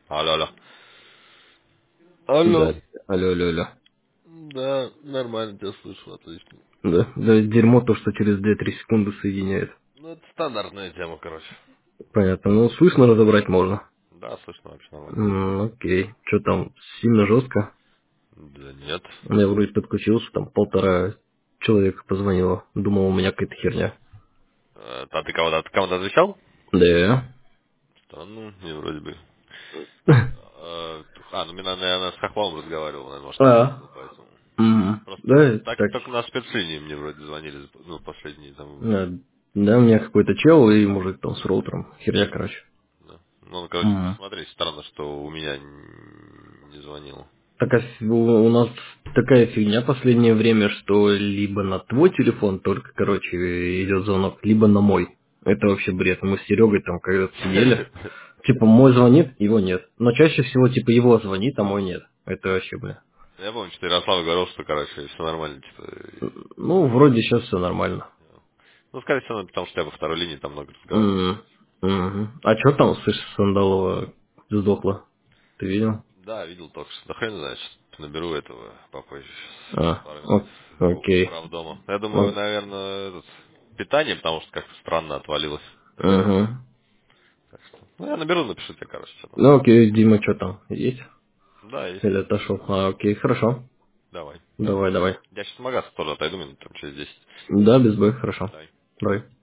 Алло, алло. Алло. Да. Алло, алло, алло. Да, нормально тебя слышу, отлично. Да. Да, дерьмо то, что через 2-3 секунды соединяет. Ну, это стандартная тема, короче. Понятно. Ну, слышно разобрать можно. Да, слышно вообще нормально. Окей. Что там, сильно жестко? Да нет. Я вроде подключился, там 1,5 человека позвонило. Думал, у меня какая-то херня. А ты кому-то отвечал? Да. Странно, не вроде бы. Ну, наверное, с Хохлом разговаривал, наверное, может, он А. звонил, поэтому. Мгм. Просто Да, так, так. только на спецлинии мне вроде звонили, ну, последние там. Да, да, у меня какой-то чел и мужик там с роутером. Херня, короче. Да. Ну, короче, Мгм. смотри, странно, что у меня не звонил. Так, у нас такая фигня последнее время, что либо на твой телефон только, короче, идет звонок, либо на мой. Это вообще бред. Мы с Серегой там когда-то сидели. Типа, мой звонит, его нет. Но чаще всего, типа, его звонит, а мой нет. Это вообще, бля. Я помню, что Ярослав говорил, что, короче, все нормально, типа. Ну, вроде сейчас все нормально. Ну, скорее всего, потому что я по второй линии там много разговаривал. М, мгм. А что там, слышь, Сандалова сдохла? Ты видел? Да, видел только что. Да хрен знает, сейчас наберу этого попозже, сейчас, через А, пару минут у окей. правдома. Я думаю, Ну, наверное, питание, потому что как-то странно отвалилось. мгм. Так что, ну, я наберу, напишу тебе, короче, что там. Ну, окей, Дима, что там, есть? Да, есть. Или отошел? А, окей, хорошо. Давай. Давай, давай. Я сейчас в магаз тоже отойду минут там через 10. Да, без боя, хорошо. Давай. Давай.